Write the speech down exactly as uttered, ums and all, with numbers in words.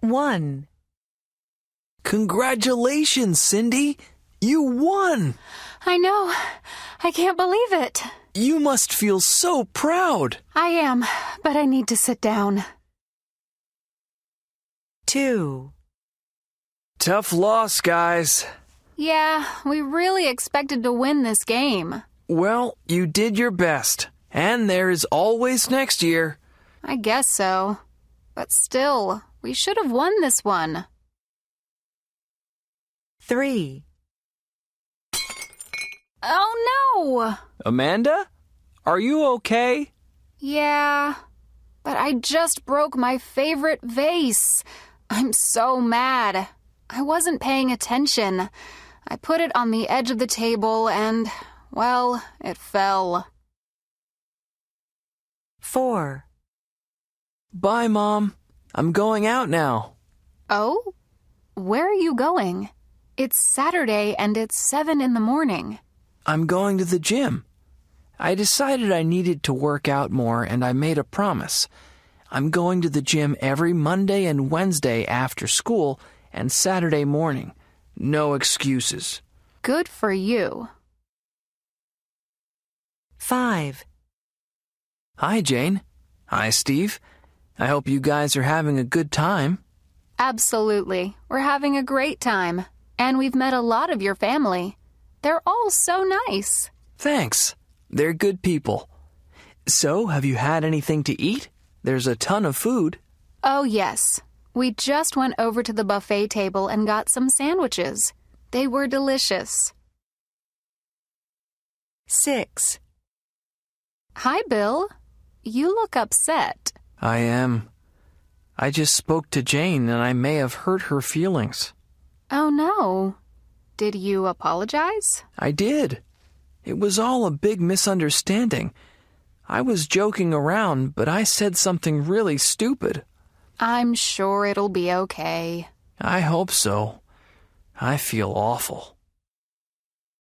One. Congratulations, Cindy! You won! I know. I can't believe it. You must feel so proud. I am, but I need to sit down. Two. Tough loss, guys. Yeah, we really expected to win this game. Well, you did your best, and there is always next year. I guess so. But still, we should have won this one. Three. Oh, no! Amanda? Are you okay? Yeah, but I just broke my favorite vase. I'm so mad. I wasn't paying attention. I put it on the edge of the table and, well, it fell. Four. Bye, Mom. I'm going out now. Oh? Where are you going? It's Saturday and it's seven in the morning. I'm going to the gym. I decided I needed to work out more, and I made a promise. I'm going to the gym every Monday and Wednesday after school and Saturday morning. No excuses. Good for you. Five. Hi, Jane. Hi, Steve. I hope you guys are having a good time. Absolutely. We're having a great time. And we've met a lot of your family. They're all so nice. Thanks. They're good people. So, have you had anything to eat? There's a ton of food. Oh, yes. We just went over to the buffet table and got some sandwiches. They were delicious. Six. Hi, Bill. You look upset. I am. I just spoke to Jane, and I may have hurt her feelings. Oh, no. Did you apologize? I did. It was all a big misunderstanding. I was joking around, but I said something really stupid. I'm sure it'll be okay. I hope so. I feel awful.